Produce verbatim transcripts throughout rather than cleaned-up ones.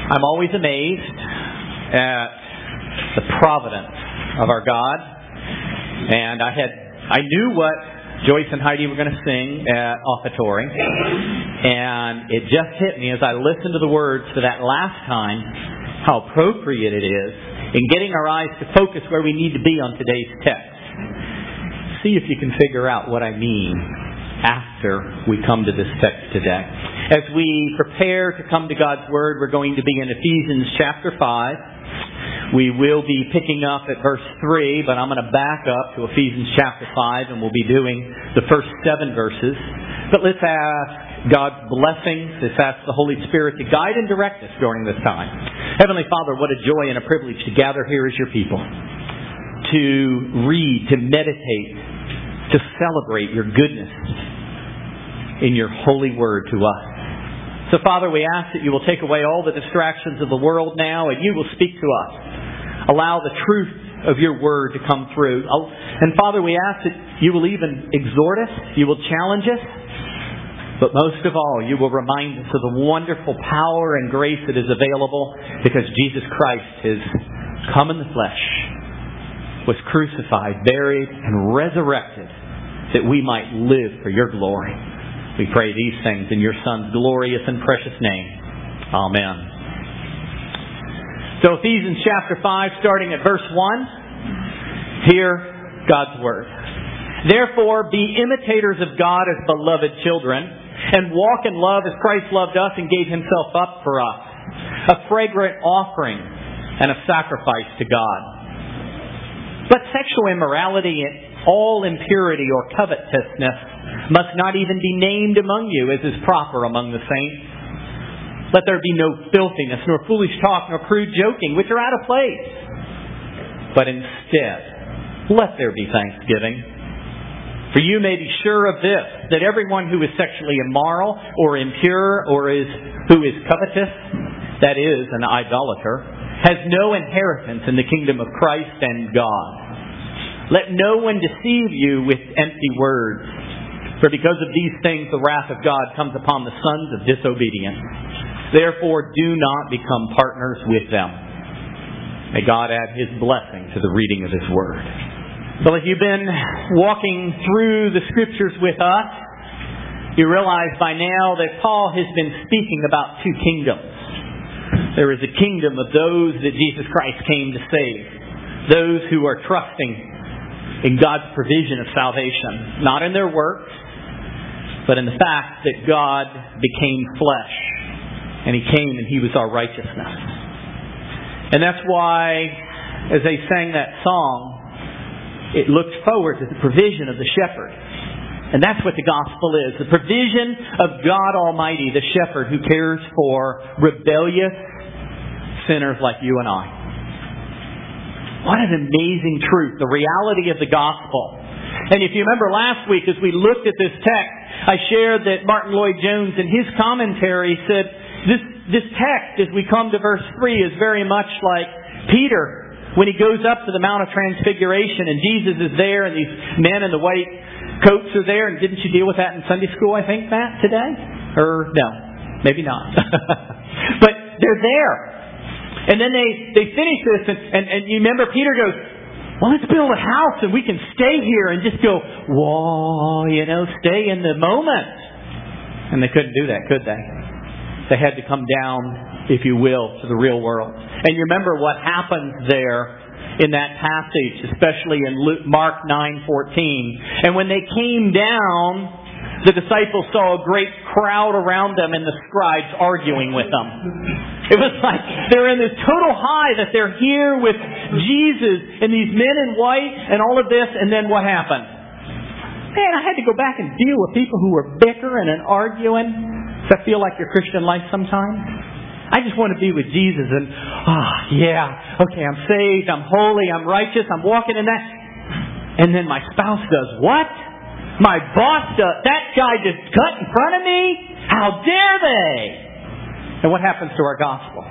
I'm always amazed at the providence of our God. And I had I knew what Joyce and Heidi were going to sing at offertory. And it just hit me as I listened to the words for that last time how appropriate it is in getting our eyes to focus where we need to be on today's text. See if you can figure out what I mean after we come to this text today. As we prepare to come to God's Word, we're going to be in Ephesians chapter five. We will be picking up at verse three, but I'm going to back up to Ephesians chapter five, and we'll be doing the first seven verses. But let's ask God's blessings. Let's ask the Holy Spirit to guide and direct us during this time. Heavenly Father, what a joy and a privilege to gather here as your people, to read, to meditate, to celebrate your goodness in your holy word to us. So, Father, we ask that you will take away all the distractions of the world now, and you will speak to us. Allow the truth of your word to come through. And, Father, we ask that you will even exhort us, you will challenge us, but most of all, you will remind us of the wonderful power and grace that is available because Jesus Christ has come in the flesh, was crucified, buried, and resurrected that we might live for your glory. We pray these things in your Son's glorious and precious name. Amen. So Ephesians chapter five, starting at verse one. Hear God's Word. Therefore, be imitators of God as beloved children, and walk in love as Christ loved us and gave Himself up for us, a fragrant offering and a sacrifice to God. But sexual immorality and all impurity or covetousness must not even be named among you, as is proper among the saints. Let there be no filthiness, nor foolish talk, nor crude joking, which are out of place. But instead, let there be thanksgiving. For you may be sure of this, that everyone who is sexually immoral, or impure, or is who is covetous, that is, an idolater, has no inheritance in the kingdom of Christ and God. Let no one deceive you with empty words. For because of these things the wrath of God comes upon the sons of disobedience. Therefore do not become partners with them. May God add His blessing to the reading of His Word. Well, if you've been walking through the Scriptures with us, you realize by now that Paul has been speaking about two kingdoms. There is a kingdom of those that Jesus Christ came to save. Those who are trusting in God's provision of salvation. Not in their works, but in the fact that God became flesh. And He came and He was our righteousness. And that's why, as they sang that song, it looked forward to the provision of the shepherd. And that's what the gospel is. The provision of God Almighty, the shepherd who cares for rebellious sinners like you and I. What an amazing truth, the reality of the gospel. And if you remember last week as we looked at this text, I shared that Martin Lloyd-Jones in his commentary said, this, this text as we come to verse three is very much like Peter when he goes up to the Mount of Transfiguration and Jesus is there and these men in the white coats are there. And didn't you deal with that in Sunday school, I think, Matt, today? Or no, maybe not. But they're there. And then they, they finish this, and, and, and you remember Peter goes, well, let's build a house and we can stay here and just go, whoa, you know, stay in the moment. And they couldn't do that, could they? They had to come down, if you will, to the real world. And you remember what happens there in that passage, especially in Luke, Mark nine fourteen. And when they came down, the disciples saw a great crowd around them and the scribes arguing with them. It was like they're in this total high that they're here with Jesus and these men in white and all of this. And then what happened? Man, I had to go back and deal with people who were bickering and arguing. Does that feel like your Christian life sometimes? I just want to be with Jesus and, ah, oh, yeah, okay, I'm saved, I'm holy, I'm righteous, I'm walking in that. And then my spouse does what? My boss does. That guy just cut in front of me? How dare they? And what happens to our gospel?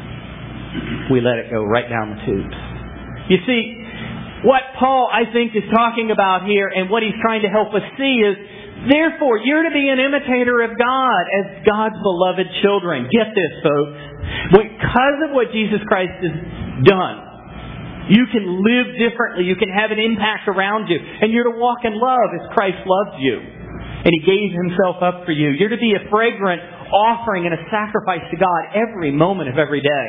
We let it go right down the tubes. You see, what Paul, I think, is talking about here and what he's trying to help us see is, therefore, you're to be an imitator of God as God's beloved children. Get this, folks. What because of what Jesus Christ has done, you can live differently. You can have an impact around you. And you're to walk in love as Christ loved you. And He gave Himself up for you. You're to be a fragrant offering and a sacrifice to God every moment of every day.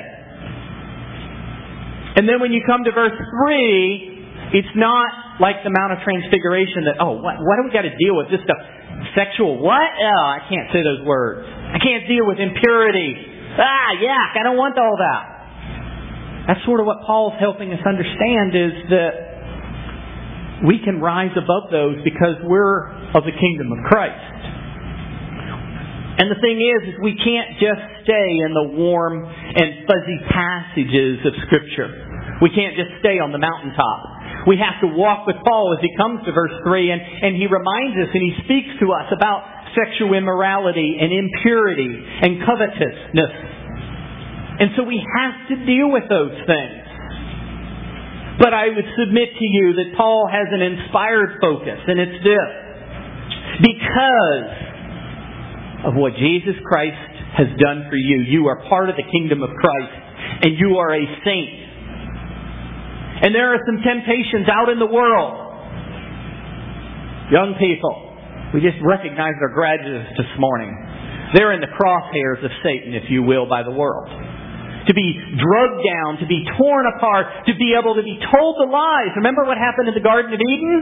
And then when you come to verse three, it's not like the Mount of Transfiguration that, oh, what, what do we got to deal with this stuff? Sexual what? Oh, I can't say those words. I can't deal with impurity. Ah, yuck, I don't want all that. That's sort of what Paul's helping us understand, is that we can rise above those because we're of the kingdom of Christ. And the thing is, is we can't just stay in the warm and fuzzy passages of Scripture. We can't just stay on the mountaintop. We have to walk with Paul as he comes to verse three, and, and he reminds us and he speaks to us about sexual immorality and impurity and covetousness. And so we have to deal with those things. But I would submit to you that Paul has an inspired focus, and it's this. Because of what Jesus Christ has done for you, you are part of the kingdom of Christ, and you are a saint. And there are some temptations out in the world. Young people, we just recognized our graduates this morning. They're in the crosshairs of Satan, if you will, by the world. To be drugged down, to be torn apart, to be able to be told the lies. Remember what happened in the Garden of Eden?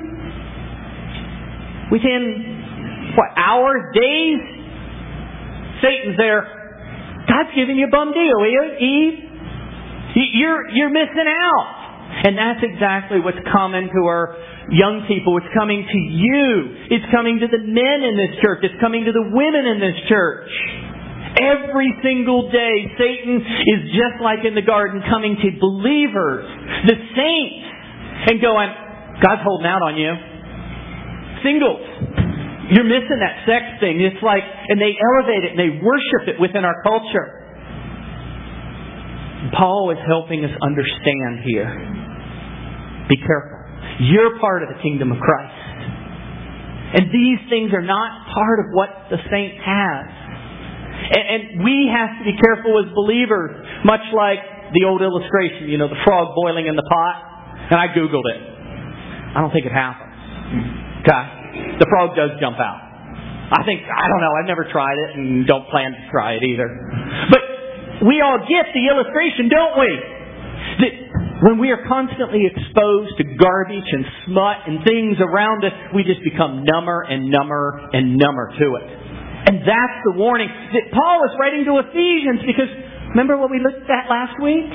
Within, what, hours, days? Satan's there. God's giving you a bum deal, Eve. You're, you're missing out. And that's exactly what's coming to our young people. It's coming to you. It's coming to the men in this church. It's coming to the women in this church. Every single day, Satan is just like in the garden, coming to believers, the saints, and going, God's holding out on you. Singles, you're missing that sex thing. It's like, and they elevate it and they worship it within our culture. Paul is helping us understand here. Be careful. You're part of the kingdom of Christ. And these things are not part of what the saint has. And, and we have to be careful as believers, much like the old illustration, you know, the frog boiling in the pot. And I Googled it. I don't think it happens. Okay? The frog does jump out. I think, I don't know, I've never tried it and don't plan to try it either. But we all get the illustration, don't we? That when we are constantly exposed to garbage and smut and things around us, we just become number and number and number to it. And that's the warning that Paul is writing to Ephesians, because remember what we looked at last week?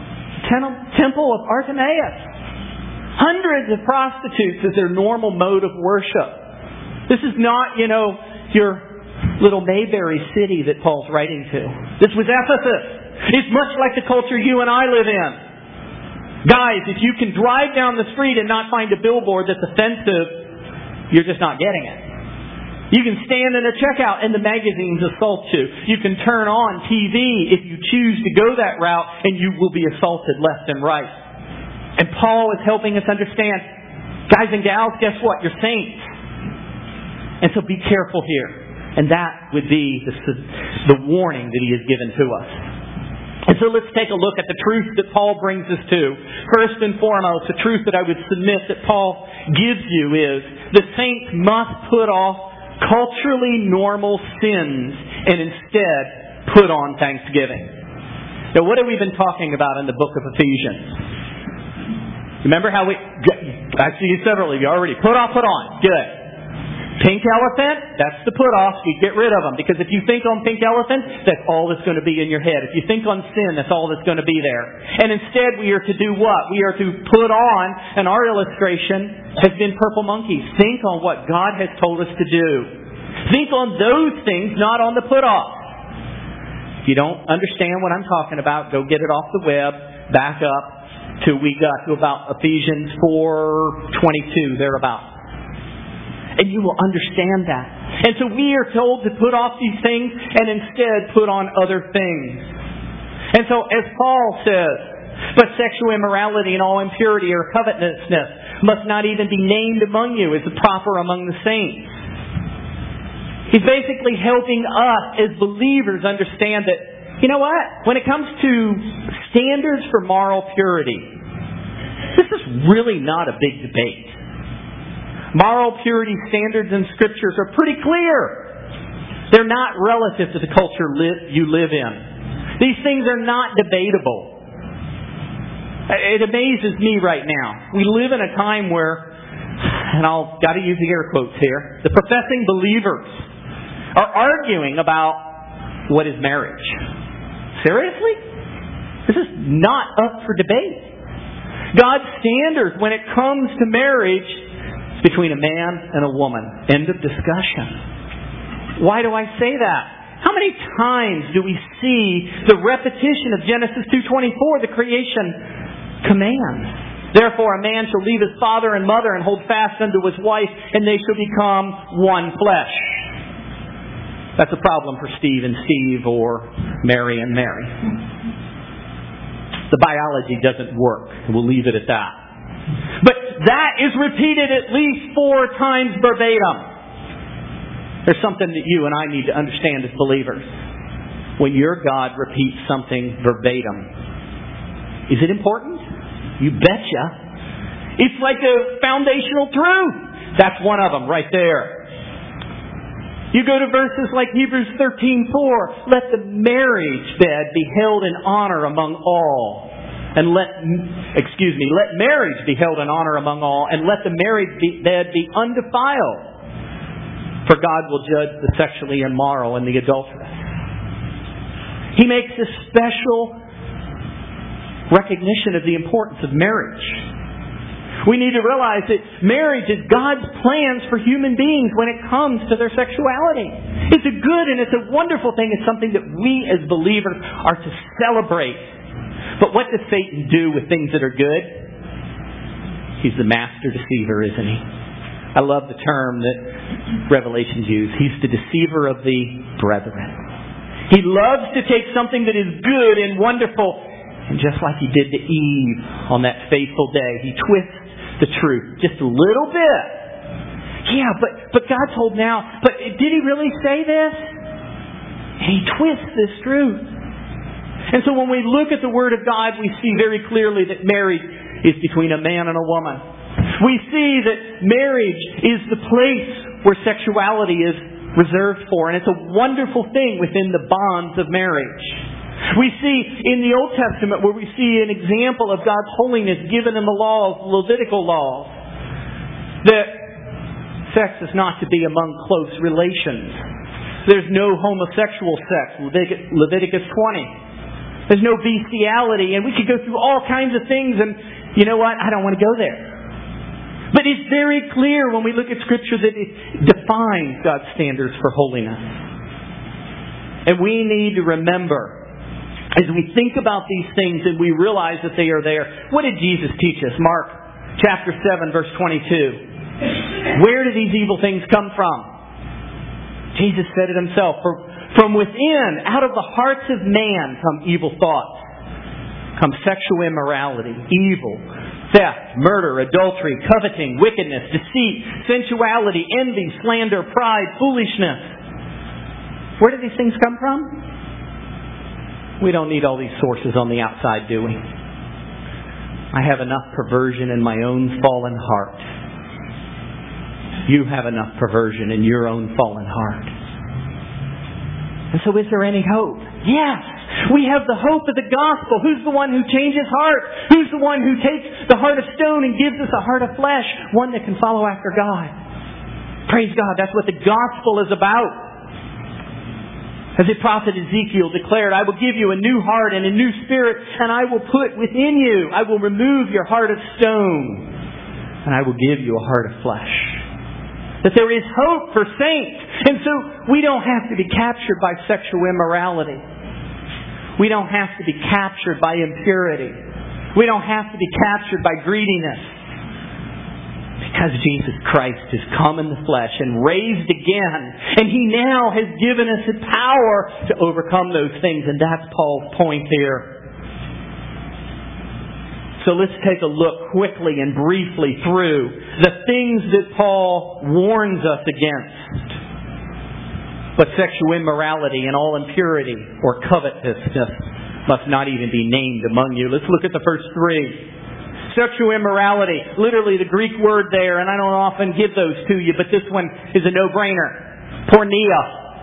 Temple of Artemis. Hundreds of prostitutes as their normal mode of worship. This is not, you know, your little Mayberry city that Paul's writing to. This was Ephesus. It's much like the culture you and I live in. Guys, if you can drive down the street and not find a billboard that's offensive, you're just not getting it. You can stand in a checkout and the magazines assault you. You can turn on T V if you choose to go that route, and you will be assaulted left and right. And Paul is helping us understand, guys and gals, guess what? You're saints. And so be careful here. And that would be the, the warning that he has given to us. And so let's take a look at the truth that Paul brings us to. First and foremost, the truth that I would submit that Paul gives you is the saints must put off culturally normal sins and instead put on thanksgiving. Now, what have we been talking about in the book of Ephesians? Remember how we... I see you several of you already. Put off, put on. Good. Pink elephant, that's the put off. You get rid of them. Because if you think on pink elephant, that's all that's going to be in your head. If you think on sin, that's all that's going to be there. And instead we are to do what? We are to put on, and our illustration has been purple monkeys. Think on what God has told us to do. Think on those things, not on the put off. If you don't understand what I'm talking about, go get it off the web, back up till we got to about Ephesians four twenty-two, thereabout. And you will understand that. And so we are told to put off these things and instead put on other things. And so as Paul says, but sexual immorality and all impurity or covetousness must not even be named among you as the proper among the saints. He's basically helping us as believers understand that You know what? When it comes to standards for moral purity, this is really not a big debate. Moral purity standards in Scriptures are pretty clear. They're not relative to the culture li- you live in. These things are not debatable. It amazes me right now. We live in a time where, and I'll got to use the air quotes here, the professing believers are arguing about what is marriage. Seriously? This is not up for debate. God's standards when it comes to marriage is between a man and a woman. End of discussion. Why do I say that? How many times do we see the repetition of Genesis two twenty-four, the creation command? Therefore a man shall leave his father and mother and hold fast unto his wife, and they shall become one flesh. That's a problem for Steve and Steve or Mary and Mary. The biology doesn't work. We'll leave it at that. But that is repeated at least four times verbatim. There's something that you and I need to understand as believers. When your God repeats something verbatim, is it important? You betcha. It's like a foundational truth. That's one of them right there. You go to verses like Hebrews thirteen four. Let the marriage bed be held in honor among all. And let, excuse me, let marriage be held in honor among all. And let the marriage bed be undefiled. For God will judge the sexually immoral and the adulterous. He makes a special recognition of the importance of marriage. We need to realize that marriage is God's plans for human beings when it comes to their sexuality. It's a good and it's a wonderful thing. It's something that we as believers are to celebrate. But what does Satan do with things that are good? He's the master deceiver, isn't he? I love the term that Revelations use. He's the deceiver of the brethren. He loves to take something that is good and wonderful, and just like he did to Eve on that fateful day, he twists the truth just a little bit. Yeah, but but God told now, but did he really say this? And he twists this truth. And so when we look at the Word of God, we see very clearly that marriage is between a man and a woman. We see that marriage is the place where sexuality is reserved for, and it's a wonderful thing within the bonds of marriage. We see in the Old Testament where we see an example of God's holiness given in the laws, the Levitical laws, that sex is not to be among close relations. There's no homosexual sex, Leviticus twenty. There's no bestiality, and we could go through all kinds of things, and you know what? I don't want to go there. But it's very clear when we look at Scripture that it defines God's standards for holiness. And we need to remember, as we think about these things and we realize that they are there, what did Jesus teach us? Mark chapter seven, verse twenty-two. Where do these evil things come from? Jesus said it himself. For from within, out of the hearts of man, come evil thoughts, come sexual immorality, evil, theft, murder, adultery, coveting, wickedness, deceit, sensuality, envy, slander, pride, foolishness. Where do these things come from? We don't need all these sources on the outside, do we? I have enough perversion in my own fallen heart. You have enough perversion in your own fallen heart. And so is there any hope? Yes! We have the hope of the gospel. Who's the one who changes hearts? Who's the one who takes the heart of stone and gives us a heart of flesh? One that can follow after God. Praise God. That's what the gospel is about. As the prophet Ezekiel declared, I will give you a new heart and a new spirit, and I will put within you, I will remove your heart of stone, and I will give you a heart of flesh. That there is hope for saints. And so we don't have to be captured by sexual immorality. We don't have to be captured by impurity. We don't have to be captured by greediness. Because Jesus Christ has come in the flesh and raised again. And He now has given us the power to overcome those things. And that's Paul's point here. So let's take a look quickly and briefly through the things that Paul warns us against. But sexual immorality and all impurity or covetousness must not even be named among you. Let's look at the first three. Sexual immorality, literally the Greek word there, and I don't often give those to you, but this one is a no-brainer. Porneia.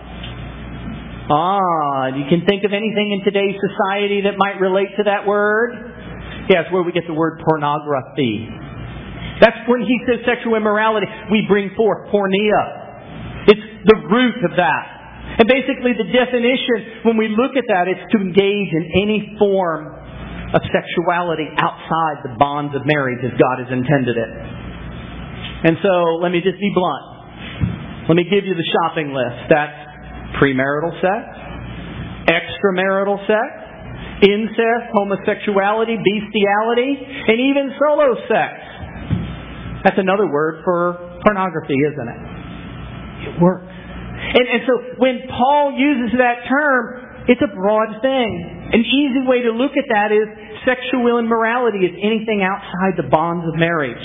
Ah, you can think of anything in today's society that might relate to that word? Yeah, it's where we get the word pornography. That's when he says sexual immorality, we bring forth porneia. It's the root of that. And basically the definition, when we look at that, it's to engage in any form of sexuality outside the bonds of marriage as God has intended it. And so, let me just be blunt. Let me give you the shopping list. That's premarital sex, extramarital sex, incest, homosexuality, bestiality, and even solo sex. That's another word for pornography, isn't it? It works. And, and so when Paul uses that term, it's a broad thing. An easy way to look at that is sexual immorality is anything outside the bonds of marriage.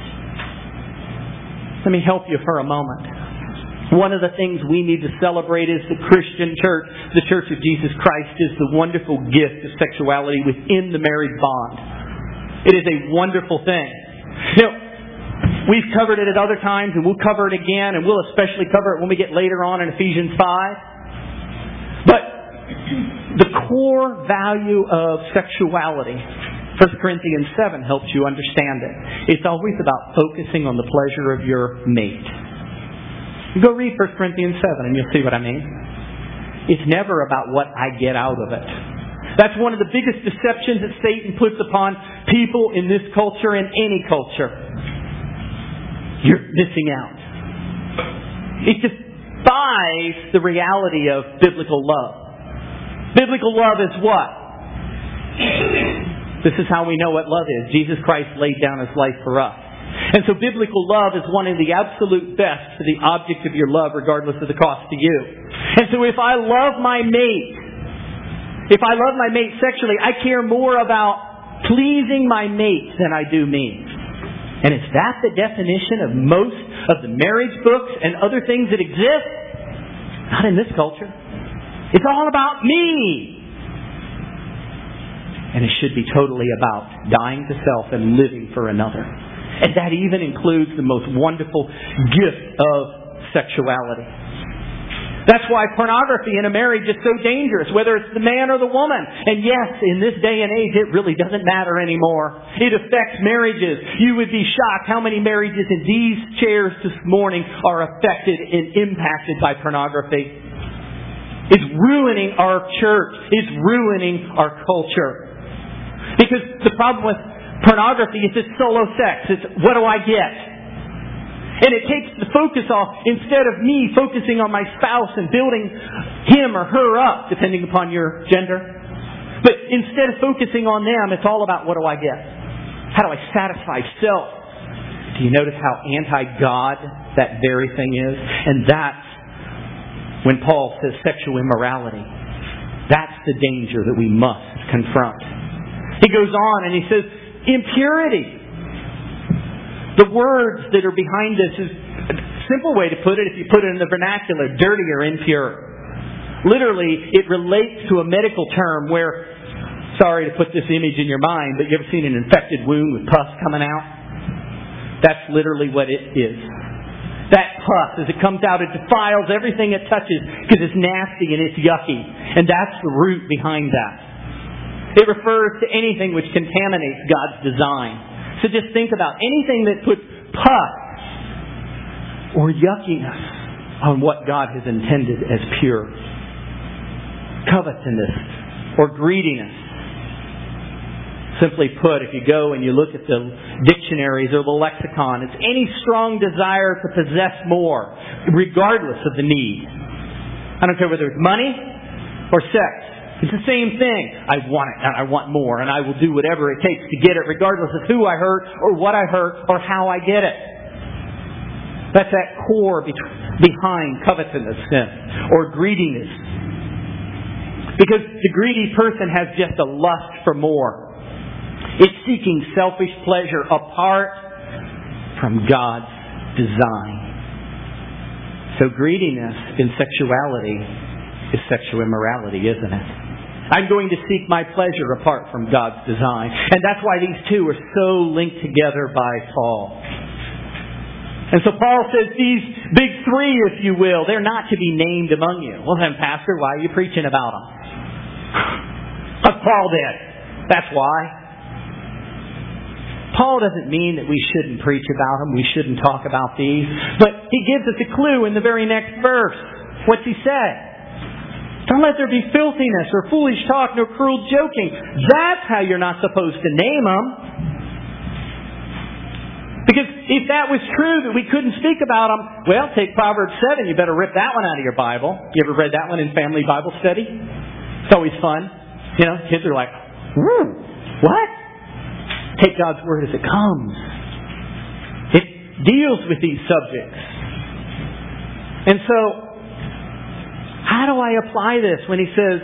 Let me help you for a moment. One of the things we need to celebrate as the Christian church, the Church of Jesus Christ, is the wonderful gift of sexuality within the marriage bond. It is a wonderful thing. Now, we've covered it at other times, and we'll cover it again, and we'll especially cover it when we get later on in Ephesians five. But the core value of sexuality, First Corinthians seven helps you understand it. It's always about focusing on the pleasure of your mate. Go read First Corinthians seven and you'll see what I mean. It's never about what I get out of it. That's one of the biggest deceptions that Satan puts upon people in this culture and any culture. You're missing out. It defies the reality of biblical love. Biblical love is what? This is how we know what love is. Jesus Christ laid down His life for us. And so biblical love is one of the absolute best for the object of your love, regardless of the cost to you. And so if I love my mate, if I love my mate sexually, I care more about pleasing my mate than I do me. And is that the definition of most of the marriage books and other things that exist? Not in this culture. It's all about me. And it should be totally about dying to self and living for another. And that even includes the most wonderful gift of sexuality. That's why pornography in a marriage is so dangerous, whether it's the man or the woman. And yes, in this day and age, it really doesn't matter anymore. It affects marriages. You would be shocked how many marriages in these chairs this morning are affected and impacted by pornography. It's ruining our church. It's ruining our culture. Because the problem with pornography is it's solo sex. It's what do I get? And it takes the focus off, instead of me focusing on my spouse and building him or her up, depending upon your gender. But instead of focusing on them, it's all about what do I get? How do I satisfy self? Do you notice how anti-God that very thing is? And that's when Paul says sexual immorality. That's the danger that we must confront. He goes on and he says, impurity. The words that are behind this is a simple way to put it, if you put it in the vernacular, dirty or impure. Literally, it relates to a medical term where, sorry to put this image in your mind, but you ever seen an infected wound with pus coming out? That's literally what it is. That pus, as it comes out, it defiles everything it touches because it's nasty and it's yucky. And that's the root behind that. It refers to anything which contaminates God's design. So just think about anything that puts pus or yuckiness on what God has intended as pure. Covetousness or greediness. Simply put, if you go and you look at the dictionaries or the lexicon, it's any strong desire to possess more, regardless of the need. I don't care whether it's money or sex. It's the same thing. I want it, and I want more, and I will do whatever it takes to get it, regardless of who I hurt, or what I hurt, or how I get it. That's that core behind covetousness or greediness. Because the greedy person has just a lust for more. It's seeking selfish pleasure apart from God's design. So greediness in sexuality is sexual immorality, isn't it? I'm going to seek my pleasure apart from God's design. And that's why these two are so linked together by Paul. And so Paul says these big three, if you will, they're not to be named among you. Well then, Pastor, why are you preaching about them? Because Paul did. That's why. Paul doesn't mean that we shouldn't preach about them, we shouldn't talk about these. But he gives us a clue in the very next verse. What's he say? Don't let there be filthiness or foolish talk nor cruel joking. That's how you're not supposed to name them. Because if that was true, that we couldn't speak about them, well, take Proverbs seven. You better rip that one out of your Bible. You ever read that one in family Bible study? It's always fun. You know, kids are like, woo, what? Take God's Word as it comes. It deals with these subjects. And so, how do I apply this when he says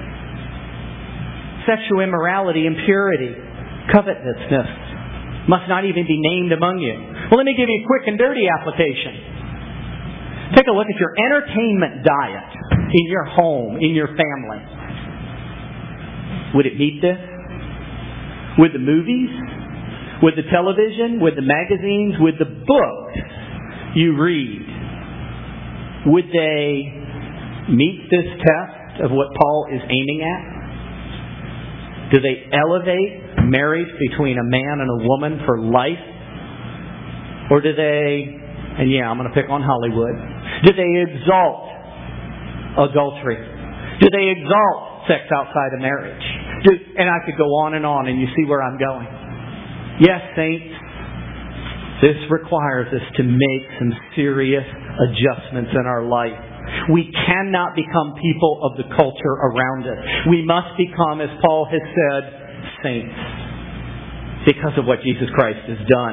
sexual immorality, impurity, covetousness must not even be named among you? Well, let me give you a quick and dirty application. Take a look at your entertainment diet in your home, in your family. Would it meet this? Would the movies? Would the television? Would the magazines? Would the books you read? Would they meet this test of what Paul is aiming at? Do they elevate marriage between a man and a woman for life? Or do they, and yeah, I'm going to pick on Hollywood, do they exalt adultery? Do they exalt sex outside of marriage? Do, and I could go on and on, and you see where I'm going. Yes, saints, this requires us to make some serious adjustments in our life. We cannot become people of the culture around us. We must become, as Paul has said, saints, because of what Jesus Christ has done.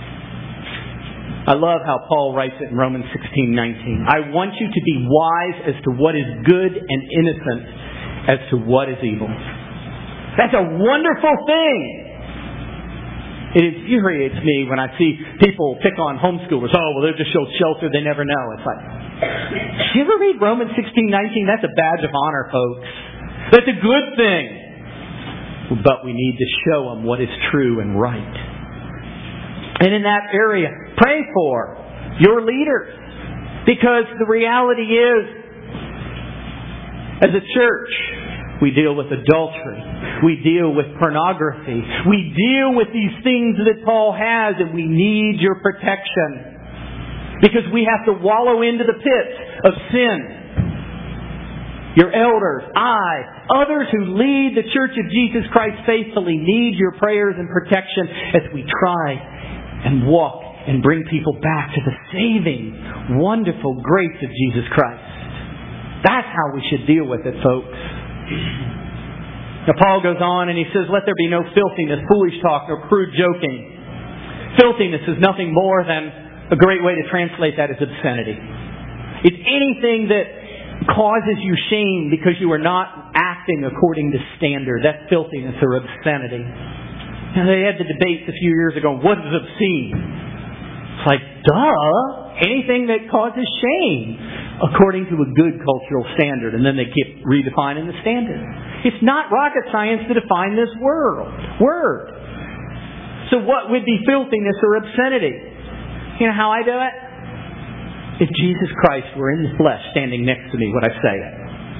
I love how Paul writes it in Romans sixteen nineteen. I want you to be wise as to what is good and innocent as to what is evil. That's a wonderful thing. It infuriates me when I see people pick on homeschoolers. Oh, well, they're just so sheltered, they never know. It's like, did you ever read Romans sixteen nineteen? That's a badge of honor, folks. That's a good thing. But we need to show them what is true and right. And in that area, pray for your leaders. Because the reality is, as a church, we deal with adultery. We deal with pornography. We deal with these things that Paul has, and we need your protection. Because we have to wallow into the pits of sin. Your elders, I, others who lead the Church of Jesus Christ faithfully need your prayers and protection as we try and walk and bring people back to the saving, wonderful grace of Jesus Christ. That's how we should deal with it, folks. Now Paul goes on and he says, let there be no filthiness, foolish talk, nor crude joking. Filthiness is nothing more than, a great way to translate that is obscenity. It's anything that causes you shame because you are not acting according to standard. That's filthiness or obscenity. Now, they had the debates a few years ago, what is obscene? It's like, duh, anything that causes shame according to a good cultural standard. And then they keep redefining the standard. It's not rocket science to define this world, word. So what would be filthiness or obscenity? You know how I do it? If Jesus Christ were in the flesh standing next to me, would I say it?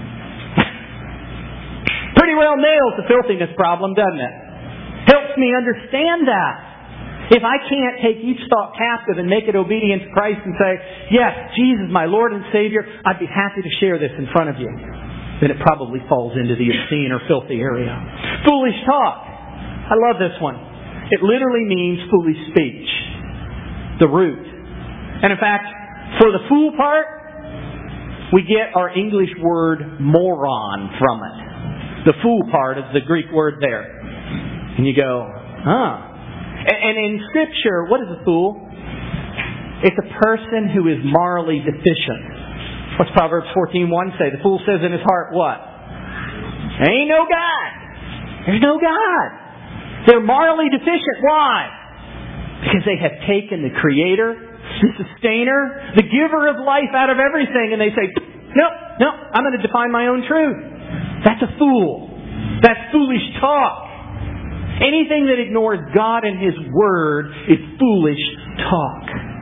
Pretty well nails the filthiness problem, doesn't it? Helps me understand that. If I can't take each thought captive and make it obedient to Christ and say, yes, Jesus, my Lord and Savior, I'd be happy to share this in front of you, then it probably falls into the obscene or filthy area. Foolish talk. I love this one. It literally means foolish speech. The root. And in fact, for the fool part, we get our English word moron from it. The fool part is the Greek word there. And you go, huh. And in Scripture, what is a fool? It's a person who is morally deficient. What's Proverbs fourteen one say? The fool says in his heart, what? There ain't no God. There's no God. They're morally deficient. Why? Because they have taken the Creator the sustainer, the giver of life out of everything, and they say, no, no, I'm going to define my own truth. That's a fool. That's foolish talk. Anything that ignores God and His Word is foolish talk.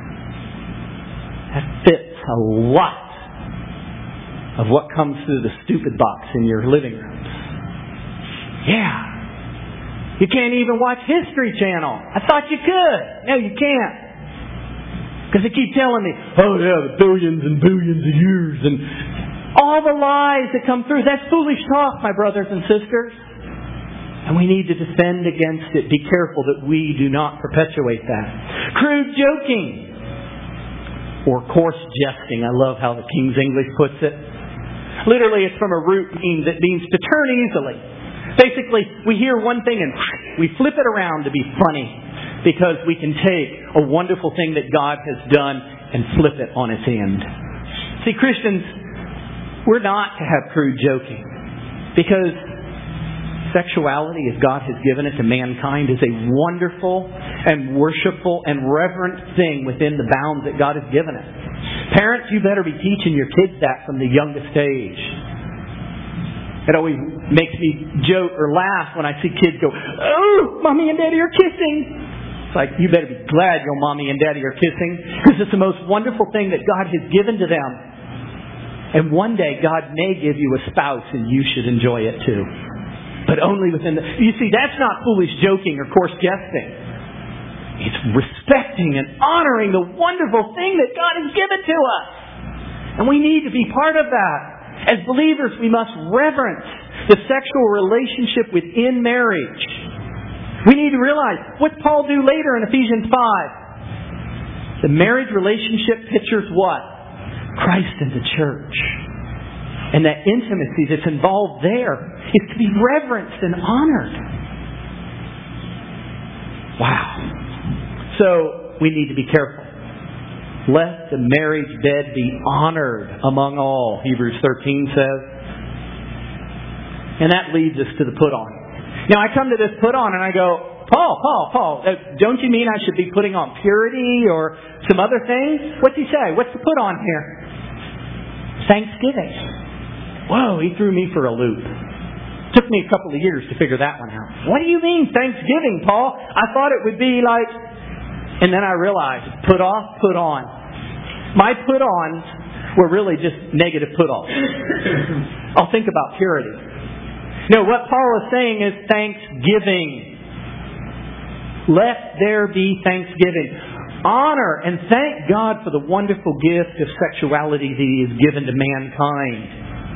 That fits a lot of what comes through the stupid box in your living rooms. Yeah. You can't even watch History Channel. I thought you could. No, you can't. Because they keep telling me, oh yeah, the billions and billions of years and all the lies that come through. That's foolish talk, my brothers and sisters. And we need to defend against it. Be careful that we do not perpetuate that. Crude joking or coarse jesting. I love how the King's English puts it. Literally, it's from a root mean that means to turn easily. Basically, we hear one thing and we flip it around to be funny because we can take a wonderful thing that God has done and flip it on its end. See, Christians, we're not to have crude joking because sexuality, as God has given it to mankind, is a wonderful and worshipful and reverent thing within the bounds that God has given it. Parents, you better be teaching your kids that from the youngest age. It always makes me joke or laugh when I see kids go, oh, Mommy and Daddy are kissing. It's like, you better be glad your Mommy and Daddy are kissing because it's the most wonderful thing that God has given to them. And one day God may give you a spouse and you should enjoy it too. But only within the... You see, that's not foolish joking or coarse jesting. It's respecting and honoring the wonderful thing that God has given to us. And we need to be part of that. As believers, we must reverence the sexual relationship within marriage. We need to realize, what's Paul do later in Ephesians five? The marriage relationship pictures what? Christ and the church. And that intimacy that's involved there is to be reverenced and honored. Wow. So, we need to be careful. Let the marriage bed be honored among all, Hebrews thirteen says. And that leads us to the put on. Now I come to this put on and I go, Paul, Paul, Paul, don't you mean I should be putting on purity or some other things? What's he say? What's the put on here? Thanksgiving. Whoa, he threw me for a loop. Took me a couple of years to figure that one out. What do you mean Thanksgiving, Paul? I thought it would be like... And then I realized, put off, put on. My put-ons were really just negative put-offs. I'll think about purity. No, what Paul is saying is thanksgiving. Let there be thanksgiving. Honor and thank God for the wonderful gift of sexuality that He has given to mankind.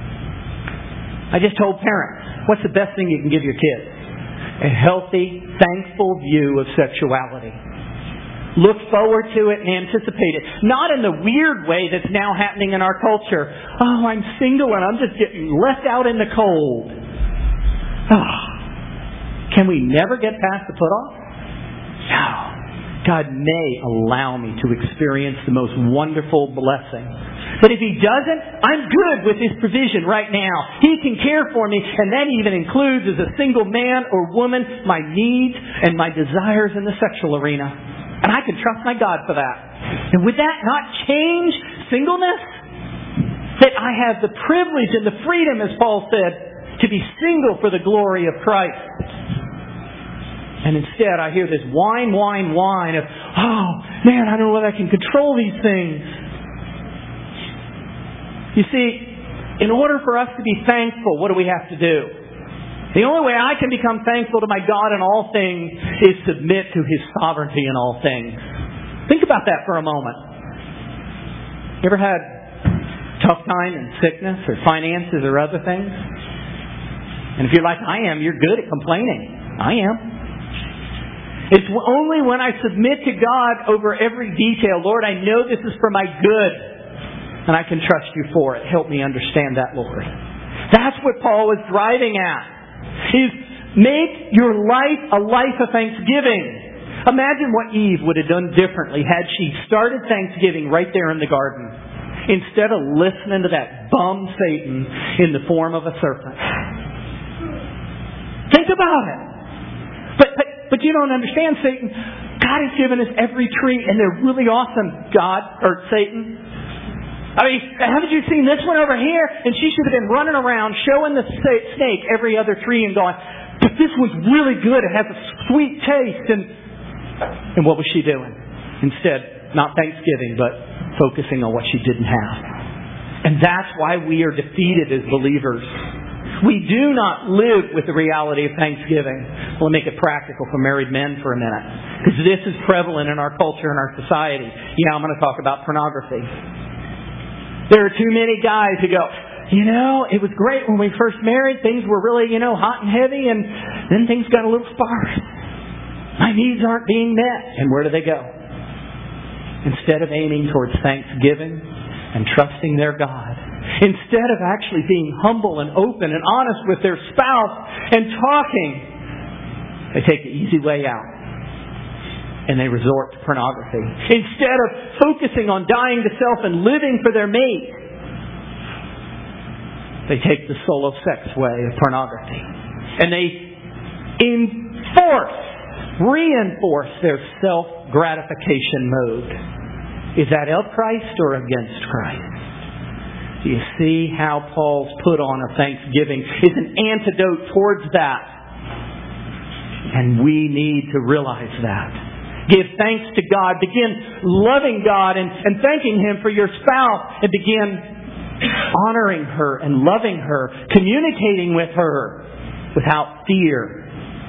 I just told parents, what's the best thing you can give your kids? A healthy, thankful view of sexuality. Look forward to it and anticipate it. Not in the weird way that's now happening in our culture. Oh, I'm single and I'm just getting left out in the cold. Oh, can we never get past the put-off? No. God may allow me to experience the most wonderful blessing. But if He doesn't, I'm good with His provision right now. He can care for me, and that even includes, as a single man or woman, my needs and my desires in the sexual arena. And I can trust my God for that. And would that not change singleness? That I have the privilege and the freedom, as Paul said, to be single for the glory of Christ. And instead I hear this whine, whine, whine of, oh, man, I don't know whether I can control these things. You see, in order for us to be thankful, what do we have to do? The only way I can become thankful to my God in all things is submit to His sovereignty in all things. Think about that for a moment. You ever had tough time in sickness or finances or other things? And if you're like I am, you're good at complaining. I am. It's only when I submit to God over every detail, Lord, I know this is for my good, and I can trust You for it. Help me understand that, Lord. That's what Paul was driving at. Is make your life a life of thanksgiving. Imagine what Eve would have done differently had she started Thanksgiving right there in the garden, instead of listening to that bum Satan in the form of a serpent. Think about it. But, but, but you don't understand, Satan. God has given us every tree, and they're really awesome, God, or Satan. I mean, haven't you seen this one over here? And she should have been running around showing the snake every other tree and going, but this one's really good. It has a sweet taste. And, and what was she doing? Instead, not thanksgiving, but focusing on what she didn't have. And that's why we are defeated as believers. We do not live with the reality of thanksgiving. We'll make it practical for married men for a minute. Because this is prevalent in our culture and our society. Yeah, I'm going to talk about pornography. There are too many guys who go, you know, it was great when we first married. Things were really, you know, hot and heavy. And then things got a little sparse. My needs aren't being met. And where do they go? Instead of aiming towards thanksgiving and trusting their God, instead of actually being humble and open and honest with their spouse and talking, they take the easy way out. And they resort to pornography. Instead of focusing on dying to self and living for their mate, they take the solo sex way of pornography. And they enforce, reinforce their self-gratification mode. Is that of Christ or against Christ? Do you see how Paul's put on of thanksgiving is an antidote towards that? And we need to realize that. Give thanks to God. Begin loving God and, and thanking Him for your spouse. And begin honoring her and loving her. Communicating with her without fear.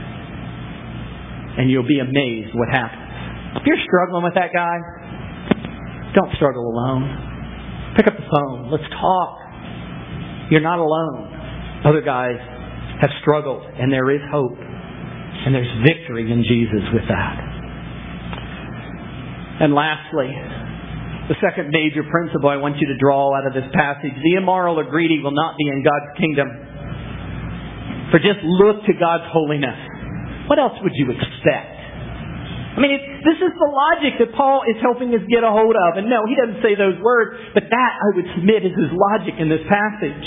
And you'll be amazed what happens. If you're struggling with that guy, don't struggle alone. Pick up the phone. Let's talk. You're not alone. Other guys have struggled. And there is hope. And there's victory in Jesus with that. And lastly, the second major principle I want you to draw out of this passage. The immoral or greedy will not be in God's kingdom. For just look to God's holiness. What else would you expect? I mean, it, this is the logic that Paul is helping us get a hold of. And no, he doesn't say those words, but that, I would submit, is his logic in this passage.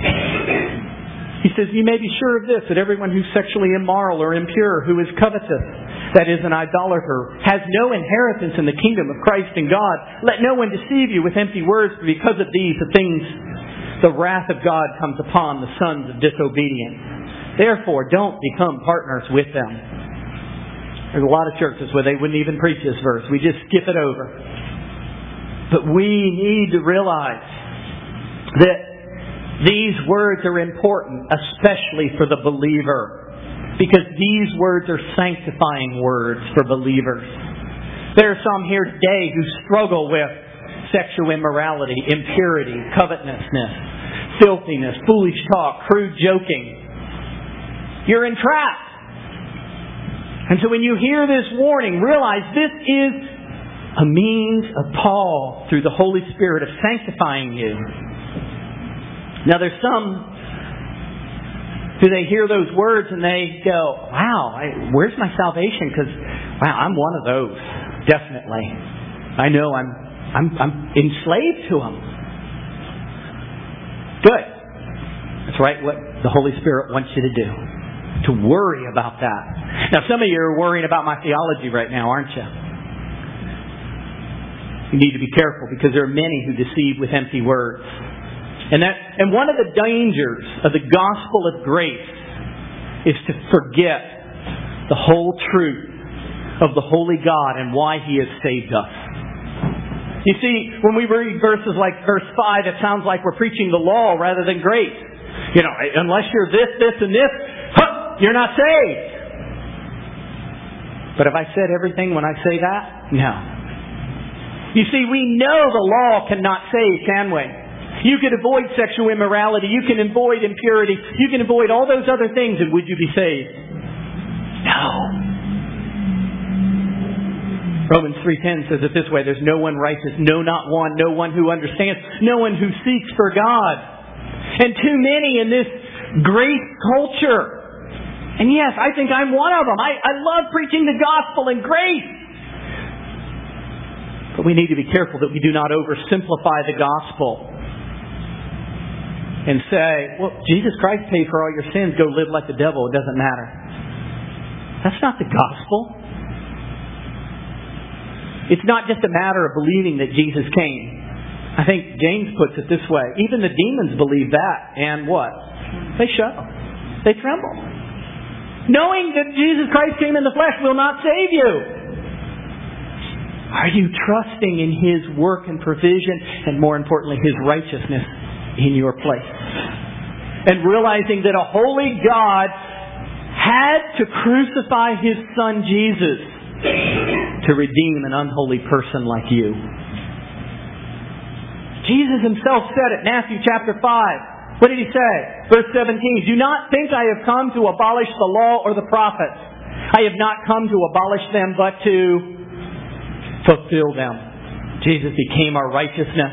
He says, you may be sure of this, that everyone who's sexually immoral or impure, who is covetous, that is an idolater, has no inheritance in the kingdom of Christ and God. Let no one deceive you with empty words, for because of these the things, the wrath of God comes upon the sons of disobedience. Therefore, don't become partners with them. There's a lot of churches where they wouldn't even preach this verse. We just skip it over. But we need to realize that these words are important, especially for the believer. Because these words are sanctifying words for believers. There are some here today who struggle with sexual immorality, impurity, covetousness, filthiness, foolish talk, crude joking. You're entrapped. And so when you hear this warning, realize this is a means of Paul, through the Holy Spirit, of sanctifying you. Now there's some do they hear those words and they go, wow, I, where's my salvation? Because, wow, I'm one of those. Definitely. I know I'm, I'm, I'm enslaved to them. Good. That's right what the Holy Spirit wants you to do. To worry about that. Now, some of you are worrying about my theology right now, aren't you? You need to be careful because there are many who deceive with empty words. And that, and one of the dangers of the gospel of grace is to forget the whole truth of the holy God and why He has saved us. You see, when we read verses like verse five, it sounds like we're preaching the law rather than grace. You know, unless you're this, this, and this, huh, you're not saved. But have I said everything when I say that? No. You see, we know the law cannot save, can we? You can avoid sexual immorality. You can avoid impurity. You can avoid all those other things, and would you be saved? No. Romans three ten says it this way, there's no one righteous, no not one, no one who understands, no one who seeks for God. And too many in this grace culture. And yes, I think I'm one of them. I, I love preaching the gospel and grace. But we need to be careful that we do not oversimplify the gospel and say, well, Jesus Christ paid for all your sins. Go live like the devil. It doesn't matter. That's not the gospel. It's not just a matter of believing that Jesus came. I think James puts it this way. Even the demons believe that. And what? They shudder. They tremble. Knowing that Jesus Christ came in the flesh will not save you. Are you trusting in His work and provision, and more importantly, His righteousness in your place? And realizing that a holy God had to crucify His Son Jesus to redeem an unholy person like you. Jesus Himself said it, Matthew chapter five. What did He say? Verse seventeen, "Do not think I have come to abolish the law or the prophets. I have not come to abolish them, but to fulfill them." Jesus became our righteousness.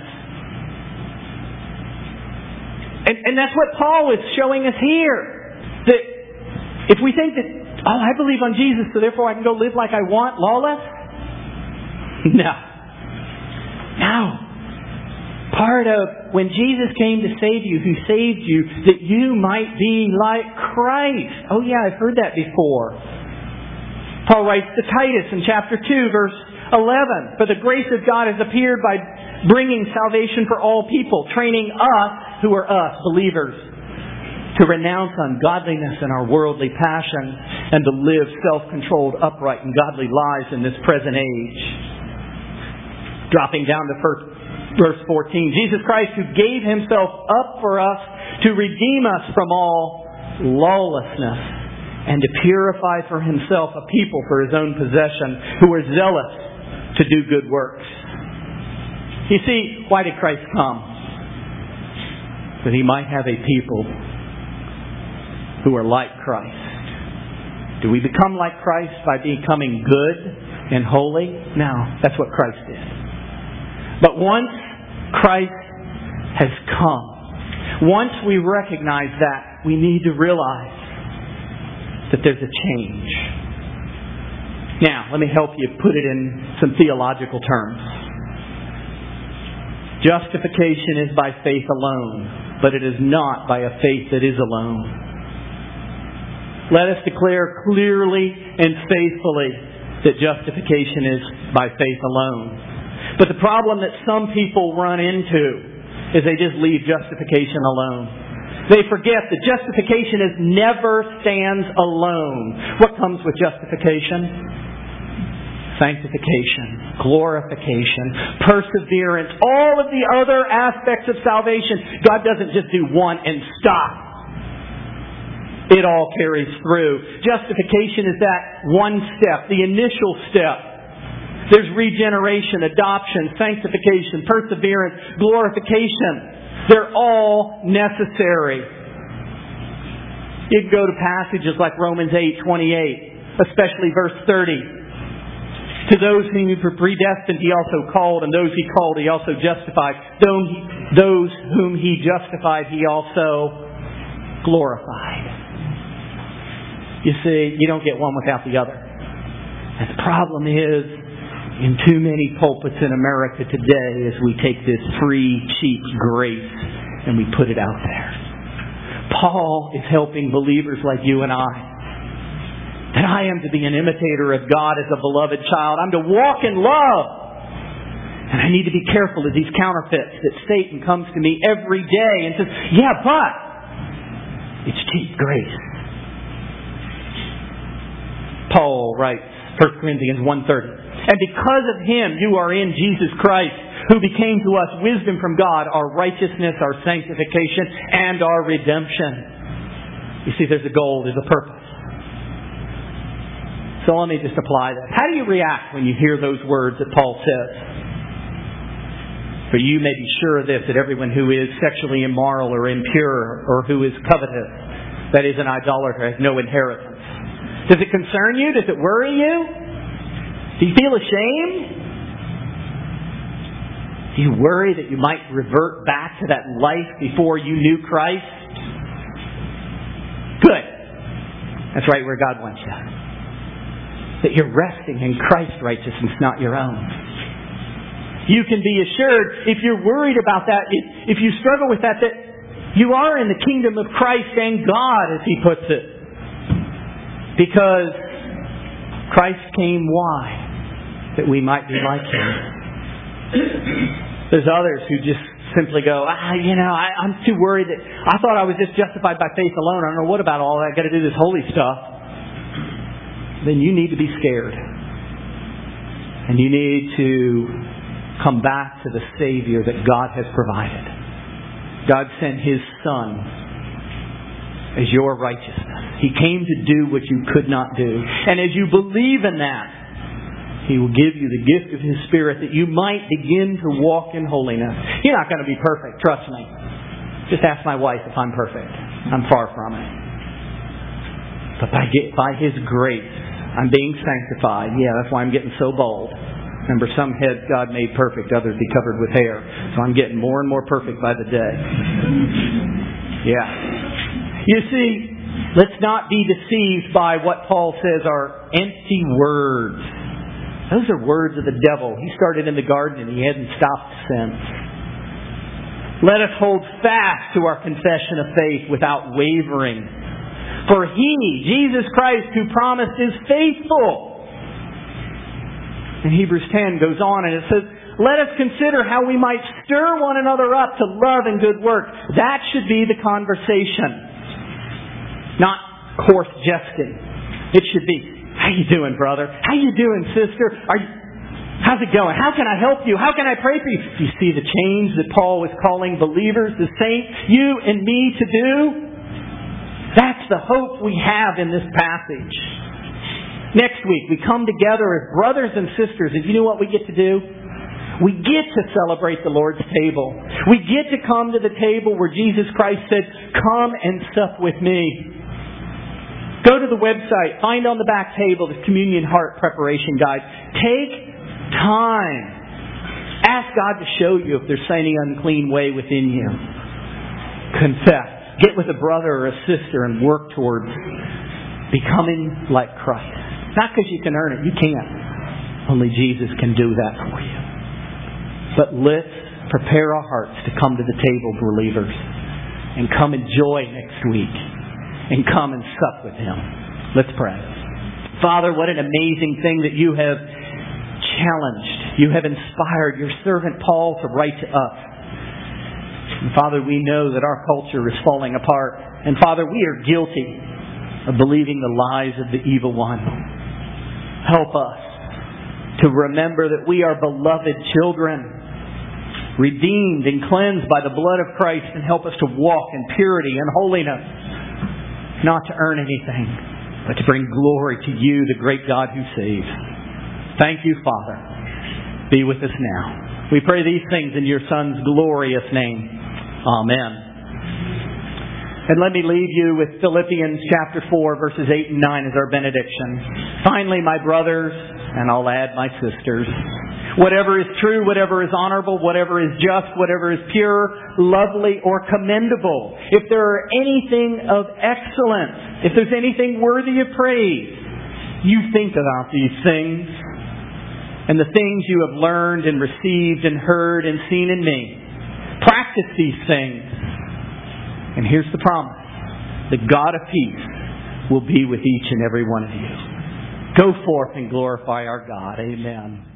And, and that's what Paul is showing us here. That if we think that, oh, I believe on Jesus, so therefore I can go live like I want, lawless? No. No. Part of when Jesus came to save you, who saved you, that you might be like Christ. Oh yeah, I've heard that before. Paul writes to Titus in chapter two, verse eleven, "For the grace of God has appeared by bringing salvation for all people, training us," who are us, believers, "to renounce ungodliness and our worldly passions, and to live self-controlled, upright, and godly lives in this present age." Dropping down to verse fourteen, "Jesus Christ, who gave Himself up for us to redeem us from all lawlessness, and to purify for Himself a people for His own possession, who are zealous to do good works." You see, why did Christ come? That He might have a people who are like Christ. Do we become like Christ by becoming good and holy? No, that's what Christ did. But once Christ has come, once we recognize that, we need to realize that there's a change. Now, let me help you put it in some theological terms. Justification is by faith alone, but it is not by a faith that is alone. Let us declare clearly and faithfully that justification is by faith alone. But the problem that some people run into is they just leave justification alone. They forget that justification is never stands alone. What comes with justification? Sanctification, glorification, perseverance, all of the other aspects of salvation. God doesn't just do one and stop. It all carries through. Justification is that one step, the initial step. There's regeneration, adoption, sanctification, perseverance, glorification. They're all necessary. You can go to passages like Romans eight twenty-eight, especially verse thirty. "To those whom He predestined, He also called, and those He called, He also justified. Those whom He justified, He also glorified." You see, you don't get one without the other. And the problem is, in too many pulpits in America today, is we take this free, cheap grace and we put it out there. Paul is helping believers like you and I. That I am to be an imitator of God as a beloved child. I'm to walk in love. And I need to be careful of these counterfeits that Satan comes to me every day and says, yeah, but it's cheap grace. Paul writes, First Corinthians one thirty, "And because of Him you are in Jesus Christ, who became to us wisdom from God, our righteousness, our sanctification, and our redemption." You see, there's a goal, there's a purpose. So let me just apply that. How do you react when you hear those words that Paul says? "For you may be sure of this, that everyone who is sexually immoral or impure or who is covetous, that is an idolater, has no inheritance." Does it concern you? Does it worry you? Do you feel ashamed? Do you worry that you might revert back to that life before you knew Christ? Good. That's right where God wants you. That you're resting in Christ's righteousness, not your own. You can be assured, if you're worried about that, if you struggle with that, that you are in the kingdom of Christ and God, as He puts it. Because Christ came why? that we might be like Him. There's others who just simply go, ah, you know, I, I'm too worried that I thought I was just justified by faith alone. I don't know what about all that. I've got to do this holy stuff. Then you need to be scared. And you need to come back to the Savior that God has provided. God sent His Son as your righteousness. He came to do what you could not do. And as you believe in that, He will give you the gift of His Spirit that you might begin to walk in holiness. You're not going to be perfect, trust me. Just ask my wife if I'm perfect. I'm far from it. But by, by His grace, I'm being sanctified. Yeah, that's why I'm getting so bold. Remember, some heads God made perfect, others He covered with hair. So I'm getting more and more perfect by the day. Yeah. You see, let's not be deceived by what Paul says are empty words. Those are words of the devil. He started in the garden and he hadn't stopped since. Let us hold fast to our confession of faith without wavering. For He, Jesus Christ, who promised, is faithful. And Hebrews ten goes on and it says, let us consider how we might stir one another up to love and good work. That should be the conversation. Not coarse jesting. It should be, how you doing, brother? How you doing, sister? Are you, how's it going? How can I help you? How can I pray for you? Do you see the change that Paul was calling believers, the saints, you and me to do? That's the hope we have in this passage. Next week, we come together as brothers and sisters, and you know what we get to do? We get to celebrate the Lord's table. We get to come to the table where Jesus Christ said, come and sup with me. Go to the website, find on the back table the Communion Heart Preparation Guide. Take time. Ask God to show you if there's any unclean way within you. Confess. Get with a brother or a sister and work towards becoming like Christ. Not because you can earn it. You can't. Only Jesus can do that for you. But let's prepare our hearts to come to the table, believers. And come enjoy next week. And come and sup with Him. Let's pray. Father, what an amazing thing that You have challenged. You have inspired your servant Paul to write to us. And Father, we know that our culture is falling apart. And Father, we are guilty of believing the lies of the evil one. Help us to remember that we are beloved children, redeemed and cleansed by the blood of Christ, and help us to walk in purity and holiness. Not to earn anything, but to bring glory to You, the great God who saves. Thank You, Father. Be with us now. We pray these things in Your Son's glorious name. Amen. And let me leave you with Philippians chapter four, verses eight and nine as our benediction. Finally, my brothers, and I'll add my sisters, whatever is true, whatever is honorable, whatever is just, whatever is pure, lovely, or commendable, if there are anything of excellence, if there's anything worthy of praise, you think about these things, and the things you have learned and received and heard and seen in me. Practice these things. And here's the promise. The God of peace will be with each and every one of you. Go forth and glorify our God. Amen.